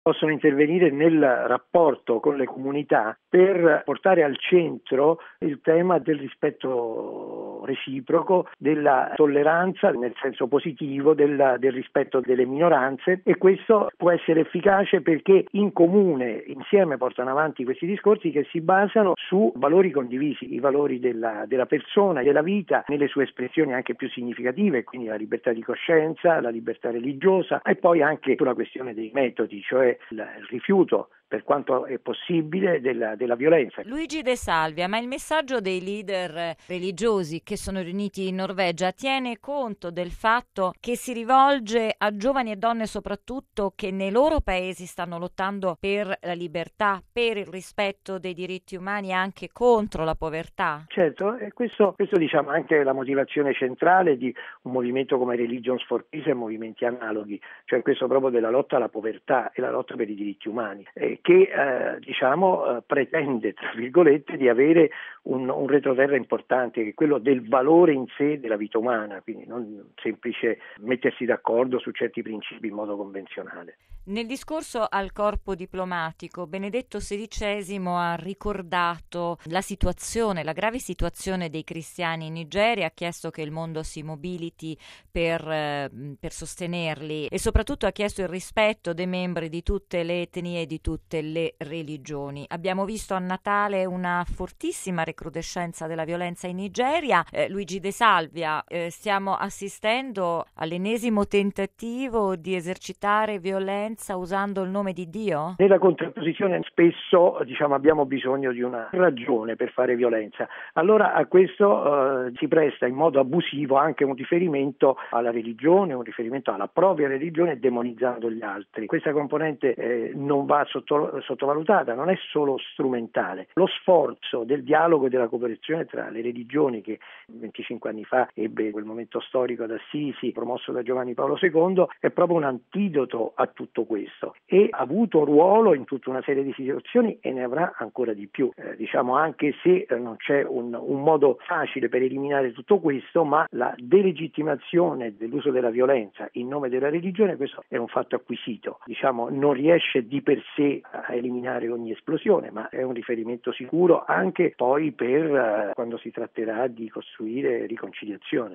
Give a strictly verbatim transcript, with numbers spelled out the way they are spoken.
possono intervenire nel rapporto con le comunità per portare al centro il tema del rispetto reciproco, della tolleranza nel senso positivo, del, del rispetto delle minoranze, e questo può essere efficace perché in comune, insieme portano avanti questi discorsi che si basano su valori condivisi, i valori della, della persona, della vita, nelle sue espressioni anche più significative, quindi la libertà di coscienza, la libertà religiosa e poi anche sulla questione dei metodi, cioè il rifiuto per quanto è possibile della, della violenza. Luigi De Salvia, ma il messaggio dei leader religiosi che sono riuniti in Norvegia tiene conto del fatto che si rivolge a giovani e donne soprattutto che nei loro paesi stanno lottando per la libertà, per il rispetto dei diritti umani e anche contro la povertà? Certo, e questo, questo diciamo anche è la motivazione centrale di un movimento come Religions for Peace e movimenti analoghi, cioè questo proprio della lotta alla povertà e la lotta per i diritti umani, eh, che eh, diciamo eh, pretende, tra virgolette, di avere un, un retroterra importante, che è quello del valore in sé della vita umana, quindi non semplice mettersi d'accordo su certi principi in modo convenzionale. Nel discorso al corpo diplomatico, Benedetto sedicesimo ha ricordato la situazione, la grave situazione dei cristiani in Nigeria, ha chiesto che il mondo si mobiliti per, eh, per sostenerli e soprattutto ha chiesto il rispetto dei membri di tutte le etnie e di tutte le religioni. Abbiamo visto a Natale una fortissima recrudescenza della violenza in Nigeria. Eh, Luigi De Salvia, eh, stiamo assistendo all'ennesimo tentativo di esercitare violenza usando il nome di Dio? Nella contrapposizione spesso diciamo, abbiamo bisogno di una ragione per fare violenza. Allora a questo eh, si presta in modo abusivo anche un riferimento alla religione, un riferimento alla propria religione demonizzando gli altri. Questa componente eh, non va sotto, sottovalutata, non è solo strumentale. Lo sforzo del dialogo e della cooperazione tra le religioni che venticinque anni fa ebbe quel momento storico ad Assisi promosso da Giovanni Paolo secondo è proprio un antidoto a tutto questo e ha avuto ruolo in tutta una serie di situazioni e ne avrà ancora di più, eh, diciamo anche se eh, non c'è un, un modo facile per eliminare tutto questo, ma la delegittimazione dell'uso della violenza in nome della religione, questo è un fatto acquisito, diciamo non riesce di per sé a eliminare ogni esplosione, ma è un riferimento sicuro anche poi per eh, quando si tratterà di costruire riconciliazione.